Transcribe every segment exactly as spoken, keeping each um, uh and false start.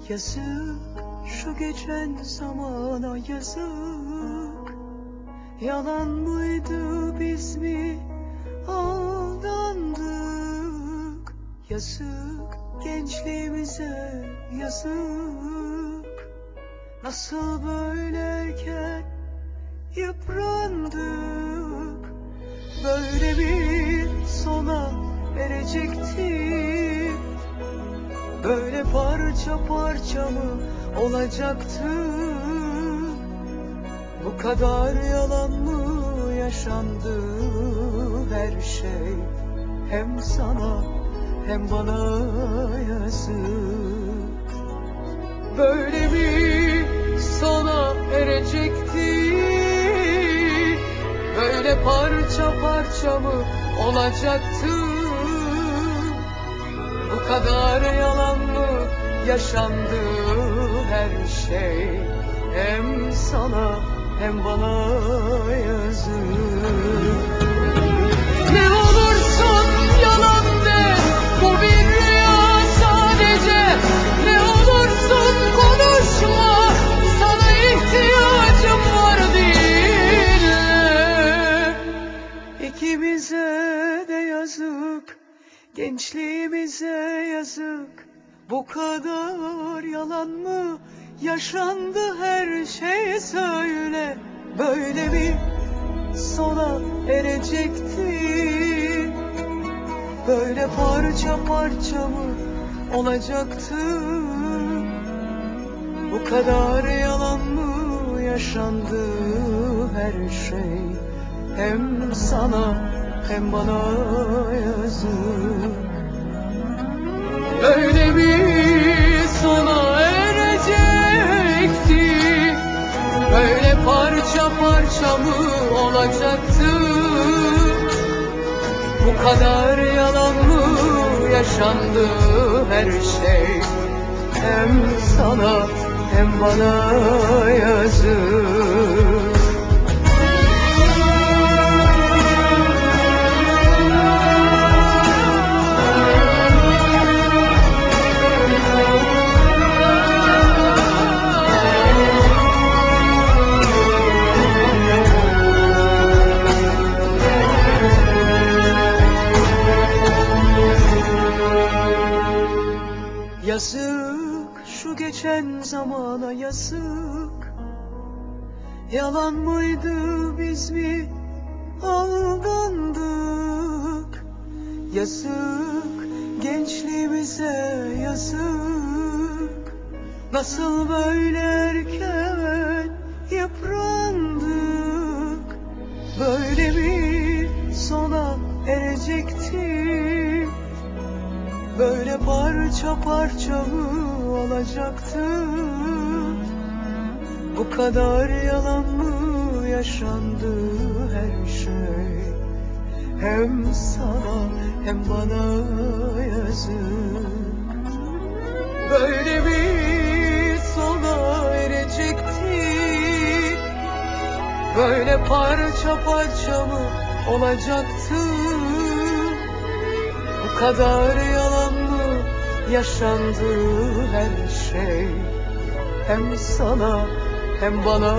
Yazık şu geçen zamana yazık. Yalan mıydı, biz mi aldandık? Yazık gençliğimize yazık. Nasıl böyleyken yıprandık? Böyle bir sona erecektik. Böyle parça parça mı olacaktı? Bu kadar yalan mı yaşandı her şey? Hem sana hem bana yazık. Böyle bir sona erecekti. Böyle parça parça mı olacaktı? Bu kadar yalan mı yaşandı her şey? Hem sana hem bana yazık. Ne olursun yalan de, bu bir rüya sadece. Ne olursun konuşma, sana ihtiyacım var dinle. İkimize de yazık, gençliğimize yazık. Bu kadar yalan mı yaşandı her şey, söyle. Böyle bir sona erecekti. Böyle parça parça mı olacaktı? Bu kadar yalan mı yaşandı her şey? Hem sana hem bana yazık. Böyle bir sona erecekti. Böyle parça parça mı olacaktı? Bu kadar yalan mı yaşandı her şey? Hem sana hem bana yazık. Yazık şu geçen zamana yazık. Yalan mıydı, biz mi aldandık? Yazık gençliğimize yazık. Nasıl böyle erken yıprandık? Böyle bir sona erecekti. Böyle parça parça mı olacaktı? Bu kadar yalan mı yaşandı her şey? Hem sana hem bana yazık. Böyle bir sona erecekti. Böyle parça parça mı olacaktı? Bu kadar yalan mı yaşandı her şey? Hem sana hem bana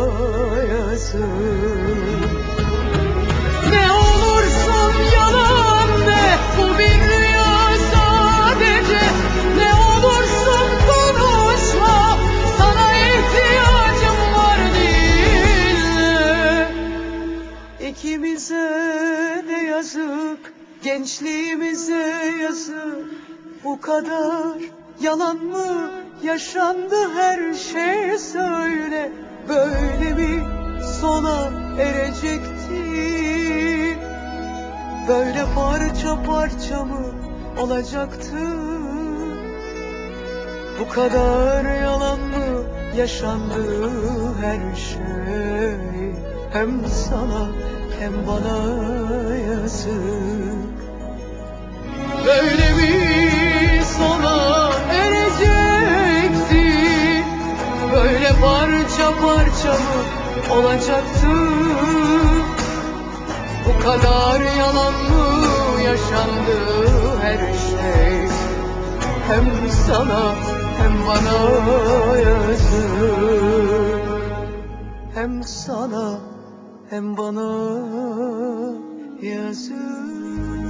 yazık. Ne olursun yalan de, bu bir rüya sadece. Ne olursun konuşma, sana ihtiyacım var dinle. İkimize de yazık, gençliğimize yazık. Bu kadar yalan mı yaşandı her şey, söyle. Böyle bir sona erecekti. Böyle parça parça mı olacaktı? Bu kadar yalan mı yaşandı her şey? Hem sana hem bana yazık. Böyle bir sona erecekti. Böyle parça parça mı olacaktı? Bu kadar yalan mı yaşandı her şey? Hem sana hem bana yazık. Hem sana hem bana yazık.